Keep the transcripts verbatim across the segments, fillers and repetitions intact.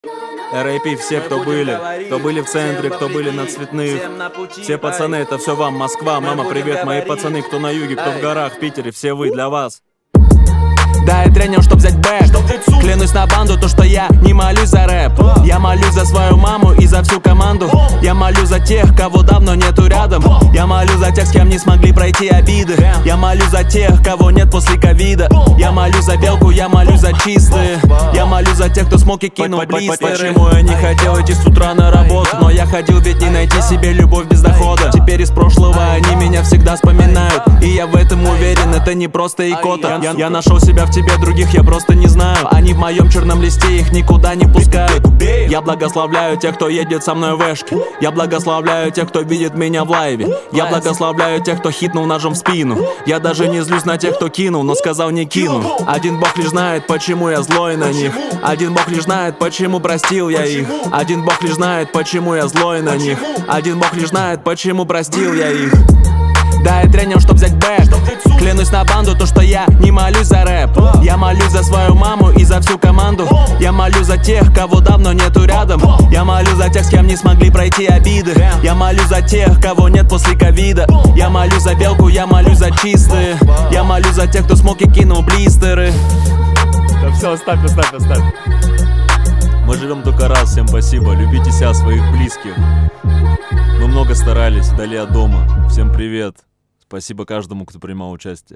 эр эй пи, все, кто были, кто были в центре, кто были на Цветных. Все пацаны, это все вам, Москва. Мама, привет, мои пацаны, кто на юге, кто в горах, в Питере, все вы, для вас. Да, я тренер, чтоб взять бэк. Клянусь на банду, то что я не молюсь за рэп. Я молюсь за свою маму и за всю команду. Я молюсь за тех, кого давно нету рядом. Я молюсь за тех, с кем не смогли пройти обиды. Я молюсь за тех, кого нет после ковида. Я молюсь за белку, я молюсь за чистые. Я молюсь за тех, кто смог и кинул блистеры. Почему я не хотел идти с утра на работу? Но я ходил, ведь не найти себе любовь без дохода. Теперь из прошлого они меня всегда вспоминают. И я в этом уверен, это не просто икота. Я, я нашел себя в тебе, других я просто не знаю. Они в моем черном листе, их никуда не пускают. Я благословляю тех, кто едет со мной в эшке. Я благословляю тех, кто видит меня в лайве. Я благословляю тех, кто хитнул ножом в спину. Я даже не злюсь на тех, кто кинул, но сказал не кину. Один бог лишь знает, почему я злой на них. Один бог лишь знает, почему простил я их. Один бог лишь знает, почему я злой на них. Один бог лишь знает, почему простил я их. Да, я тренер, чтоб взять бэк. Клянусь на банду, то что я не молюсь за рэп. Я молюсь за свою маму и за всю команду. Я молюсь за тех, кого давно нету рядом. Я молюсь за тех, с кем не смогли пройти обиды. Я молюсь за тех, кого нет после ковида. Я молюсь за белку, я молюсь за чистые. Я молюсь за тех, кто смог и кинул блистеры. Да все, оставь, оставь, оставь. Мы живем только раз, всем спасибо. Любите себя, своих близких. Мы много старались, вдали от дома. Всем привет. Спасибо каждому, кто принимал участие.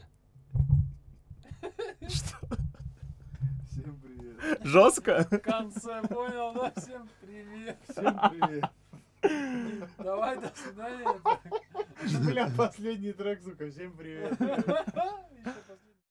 Что? Всем привет. Жестко? В конце понял, да? Всем привет. Всем привет. Давай, до свидания. Бля, последний трек, сука. Всем привет.